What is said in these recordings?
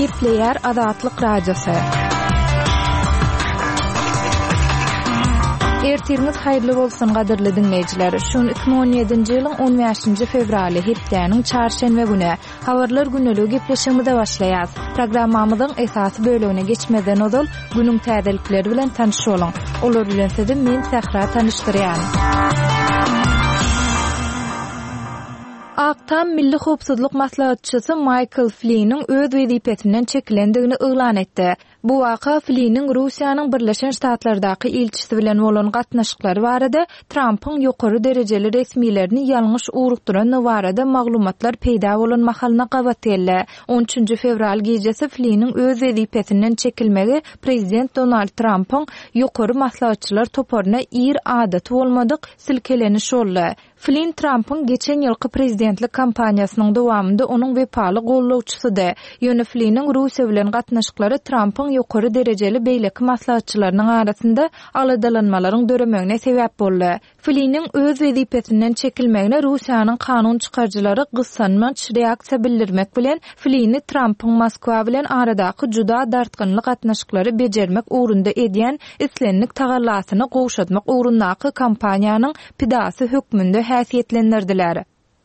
Gepleyer Azatlyk Radiosu. Ertiriniz hayırlı bolsun gaderli dinleyijiler. Şun 2017-nji ýylyň 15-nji fevraly hepdeniň çarşembe güni habarlar güneligi gepleşigimize başlaýar. Programmamyzyň esasy bölügine geçmeden odul günüň täzelikleri bilen tanış bolun. Olar bilen sizi men Sahra tanışdyrýan. Aktam Milli Howpsuzlyk maslahatçysy Michael Flynn'in öz wezipetinden çekilendigini ýylan etdi. Bu waka Flynn'in Russiýanyň Birleşen Ştatlardaky elçisi bilen bolan gatnaşyklary barada Trump'yň ýokary derejeli resmilerini ýalňyş urukduran barada maglumatlar peýda bolan mahalyna gabatdy. 13 fevral gecesi Flynn'in öz wezipetinden çekilmegi prezident Donald Trump'yň ýokary maslahatçylar toparyna ir adaty bolmadyk silkeleniş boldy. Flynn Trump'yň geçen ýylky prezidentlik kampaniýasynyň dowamında onuň wepaly gollawçysydy. Ýöne Flynn'in Russiýa bilen gatnaşyklary Trump'yň ýokary derejeli beýleki maslahatçylarynyň arasynda aladalanmalaryň döremegine sebäp boldy. Flynn'in öz wezipetinden çekilmegine Russiýanyň kanun çykarjylary gyssanmaç reaksiýa bildirmek bilen Flynn'i Trump'yň Moskwa bilen aradaky juda dartgynly gatnaşyklary bejermek ugrunda edýän islenlik tagallasyny gowşatmak ugrundaky kampaniýanyň pidasy hökmünde häsiýetlendirdiler.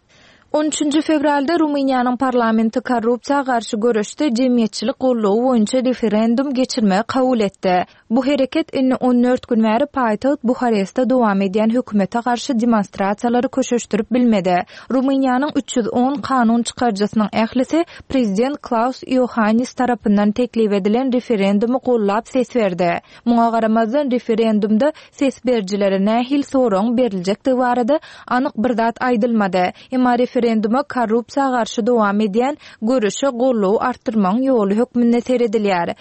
13 fevralda Rumyniýanyň parlamenti korrupsiýa garşy görüşde jemgyýetçilik gollawy boýunça referendum geçirmegi kabul etdi. Bu hereket 14 gün bäri paýtagyt Buharestde dowam edýän hökümete garşy demonstrasiýalary köşeşdirip bilmedi. Rumyniýanyň 310 kanun çykarjasynyň ählisi prezident Klaus Iohannis tarapyndan teklip edilen referendumy gollap ses berdi. Muňa garamazdan referendumda ses berjilere nähil soraň beriljekdi barada anyk bir zat aýdylmady. Emma referenduma korrupsiýa garşy dowam edýän görüşe gollaw artdyrmaň ýoly hökmünde seredilýär.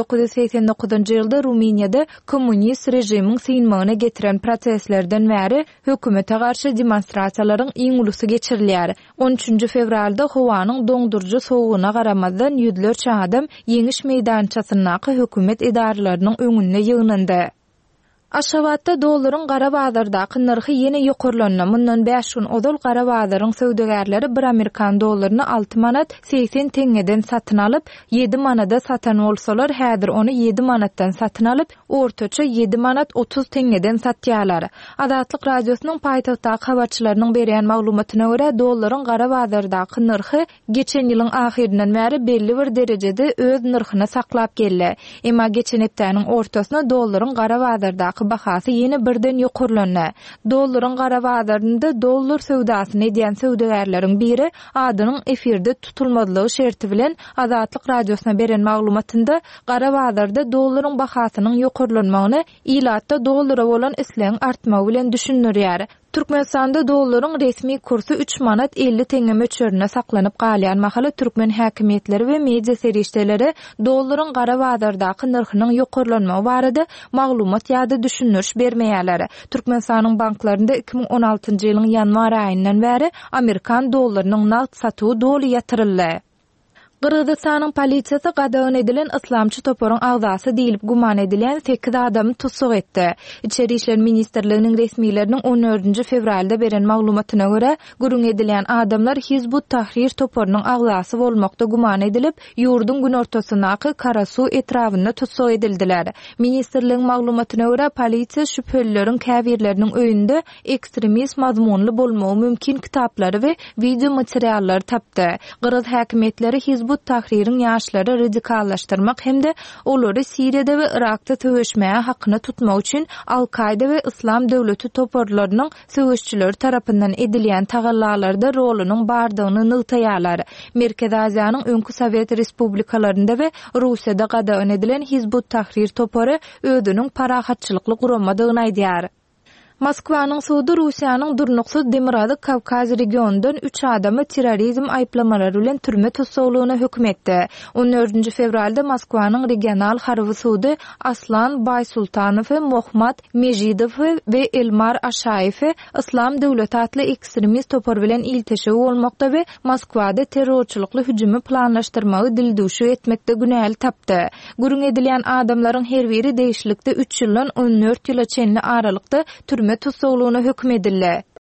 1989-njy ýylda Rumyniýada kommunist rejimiň synmagyna getiren proseslerden bäri hökümete garşy demonstrasiýalaryň iň ulusy geçirilýär. 13 fevralda howanyň doňdurjy sowugyna garamazdan ýüzlerçe adam ýeňiş meýdançasynaky hökümet edaralarynyň öňünde ýygnandy. Aşgabatda dollaryň gara bazardaky narhy ýene ýokarlandy. Mundan 5 gün odol gara bazaryň söwdegärleri 1 Amerikan dollaryny 6 manat 80 teňeden satyn alyp 7 manada satan bolsalar, häzir onu 7 manatdan satyn alyp ortaça 7 manat 30 teňeden satýarlar. Azatlyk radiosynyň paýtagtdaky habarçylarynyň berýän maglumatyna görä dollaryň gara bazardaky narhy geçen ýylyň ahirinden bäri belli bir derejede öz narhyny saklap geldi. Emma geçen hepdeniň ortasyna dollaryň gara bazardaky bahasy ýene birden ýokarlandy. Dollaryň gara bazarynda dollar söwdasyny edýän söwdegärleriň biri adynyň efirde tutulmadylygy şerti bilen Azatlyk radiosyna beren maglumatynda gara bazarda dollaryň bahasynyň ýokarlanmagyny ilatda dollara bolan isleň artmagy bilen düşünýär. Türkmenistanda dollaryň resmi kursu 3 manat 50 teňe möçberine saklanyp galýan mahaly türkmen häkimetleri we media serişdeleri dollaryň gara bazardaky narhynyň ýokarlanmagy barada maglumat ýa-da düşünüş bermeýärler. Türkmenistanyň banklarynda 2016-njy ýylyň ýanwar aýyndan bäri Amerikan dollarynyň naqd satygy doly ýatyryldy. Qırgızstanyň polisiýasy gadagyn edilen islamçy toparyň agzasy diýilip guman edilen 8 adamy tutsak etdi. İçeri işler ministrliginiň resmiýetleriniň 14 fevralda beren maglumatyna görä, gurun edilen adamlar Hizbut Tahrir toparynyň agzasy bolmakda guman edilip, ýurdun gün ortasyndaky Karasu etrafynda tutsak edildiler. Ministrligiň maglumatyna görä, polisiýa şüphelileriň käbirleriniň öýünde ekstremist mazmunly bolmagy mümkin kitaplary we video materiallary tapdy. Qırgız häkimetleri Hizbut Tahrir'in ýaşlary radikallaşdyrmak hemde olary Siriýada we Irakda töweşmäge hakyny tutmak üçin Al-Qaida we Islam döwleti toparlarynyň söwüşçileri tarapyndan edilýän tagallalarda rolunyň bardygyny nygtaýarlar. Merkez Aziýanyň öňkü Sowet respublikalarynda we Russiýada gadagyn edilen Hizbut Tahrir topary özüniň parahatçylykly guramadygyny aýdýar. Moskwanyň sudy Russiýanyň durnuksuz Demirady Kavkaz regionundan 3 adamy terrorizm aýplamalary bilen türme tutsaglygyna hökm etdi. 14 fevralda Moskwanyň regional harby sudy Aslan Baysultanow, Mohmad Mejidow we Elmar Aşaýew Islam döwleti atly ekstremist topar bilen ilteşik bolmakda we Moskwada terrorçylykly hüjümi planlaşdyrmagy dildüşü etmekde günäl tapdy. Gurun edilen adamlaryň her biri değişlikde 3 ýyldan 14 ýyla çenli aralykda türme tutsaglygyna hökm edildi.